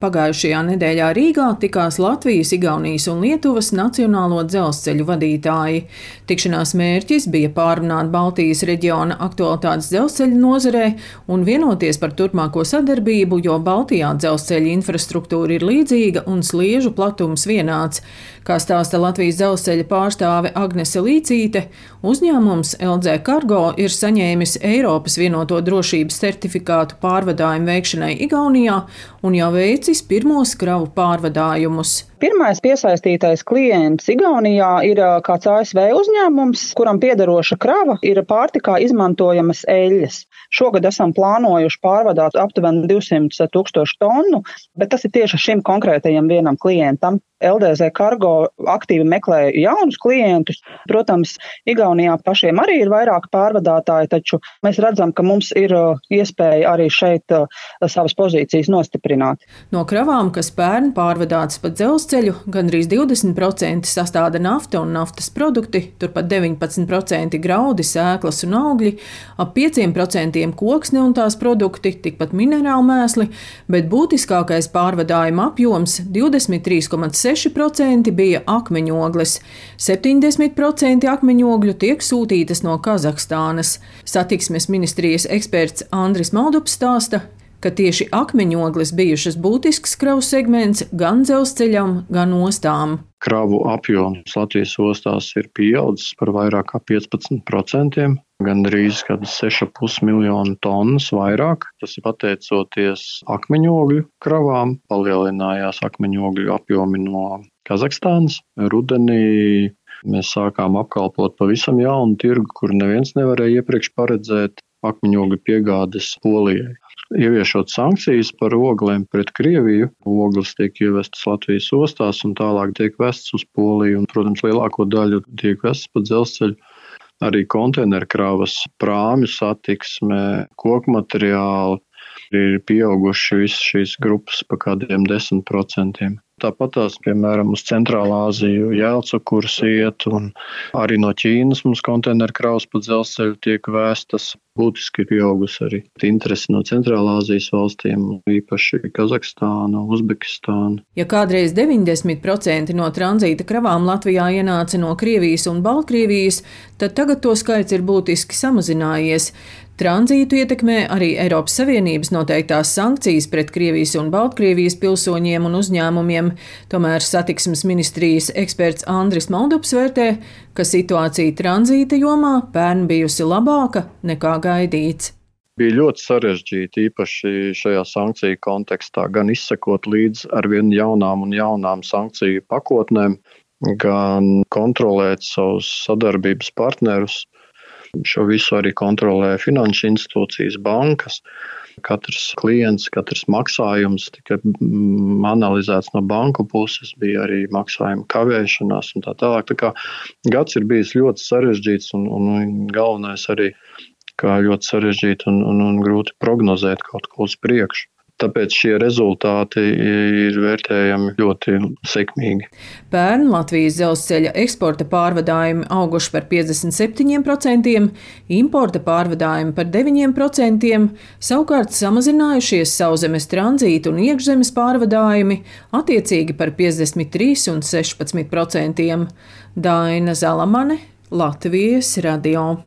Pagājušajā nedēļā Rīgā tikās Latvijas, Igaunijas un Lietuvas nacionālo dzelzceļu vadītāji. Tikšanās mērķis bija pārunāt Baltijas reģiona aktualitātes dzelzceļa nozarē un vienoties par turpmāko sadarbību, jo Baltijā dzelzceļa infrastruktūra ir līdzīga un sliežu platums vienāds. Kā stāsta Latvijas dzelzceļa pārstāve Agnese Līcīte, uzņēmums LD Cargo ir saņēmis Eiropas vienoto drošības certifikātu pārvadājumu veikšanai Igaunijā un jau veicis pirmos kravu pārvadājumus. Pirmais piesaistītais klients Igaunijā ir kāds ASV uzņēmums, kuram piederoša krava ir pārtikā izmantojamas eļļas. Šogad esam plānojuši pārvadāt aptuveni 200 000 tonu, bet tas ir tieši šim konkrētajam vienam klientam. LD Cargo aktīvi meklē jaunus klientus. Protams, Igaunijā pašiem arī ir vairāki pārvadātāji, taču mēs redzam, ka mums ir iespēja arī šeit savas pozīcijas nostiprināt. No kravām, kas pērn pārvadātas pa dzelzceļu, gandrīz 20% sastāda nafta un naftas produkti, turpat 19% graudi, sēklas un augļi, ap 5% koksne un tās produkti, tikpat minerālu mēsli, bet būtiskākais pārvadājuma apjoms 23,6% bija akmeņogles. 70% akmeņogļu tiek sūtītas no Kazahstānas. Satiksmes ministrijas eksperts Andris Maldups stāsta, ka tieši akmeņogles bijušas būtisks kravu segments gan dzelzceļam, gan ostām. Kravu apjoms Latvijas ostās ir pieaudzis par vairāk kā 15%, gandrīz 6,5 miljonu tonnas vairāk. Tas ir pateicoties akmeņogļu kravām, palielinājās akmeņogļu apjomi no Kazahstānas. Rudenī mēs sākām apkalpot pavisam jaunu tirgu, kur neviens nevarēja iepriekš paredzēt akmeņogļu piegādes Polijai. Ieviešot sankcijas par oglēm pret Krieviju, ogles tiek ievestas Latvijas ostās un tālāk tiek vestas uz Poliju. Un, protams, lielāko daļu tiek vestas pa dzelzceļu. Arī konteinerkravas, prāmju satiksme, kokmateriāli ir pieauguši visas šīs grupas pa kādiem 10%. Tāpat tās, piemēram, uz Centrālā Āziju jēlcukurs iet, un arī no Ķīnas mums konteinerkravas pa dzelzceļu tiek vēstas. Būtiski ir pieaugusi arī interese no Centrālā Āzijas valstīm, īpaši Kazahstāna, Uzbekistāna. Ja kādreiz 90% no tranzīta kravām Latvijā ienāca no Krievijas un Baltkrievijas, tad tagad to skaits ir būtiski samazinājies. Tranzītu ietekmē arī Eiropas Savienības noteiktās sankcijas pret Krievijas un Baltkrievijas pilsoņiem un uzņēmumiem. Tomēr satiksmes ministrijas eksperts Andris Maldups vērtē, ka situācija tranzīta jomā pērn bijusi labāka nekā gaidīts. Bija ļoti sarežģīti, īpaši šajā sankciju kontekstā, gan izsekot līdz arvien jaunām sankciju pakotnēm, gan kontrolēt savus sadarbības partnerus. Šo visu arī kontrolē finanšu institūcijas, bankas. Katrs klients, katrs maksājums tika analizēts no banku puses, bija arī maksājuma kavēšanās un tā tālāk. Tā kā gads ir bijis ļoti sarežģīts un galvenais arī, kā ļoti sarežģīti un grūti prognozēt kaut ko uz priekšu. Tāpēc šie rezultāti ir vērtējami ļoti sekmīgi. Pērn Latvijas dzelzceļa eksporta pārvadājumi auguši par 57%, importa pārvadājumi par 9%, savukārt samazinājušies sauszemes tranzīta un iekšzemes pārvadājumi attiecīgi par 53% un 16%. Daina Zalamane, Latvijas radio.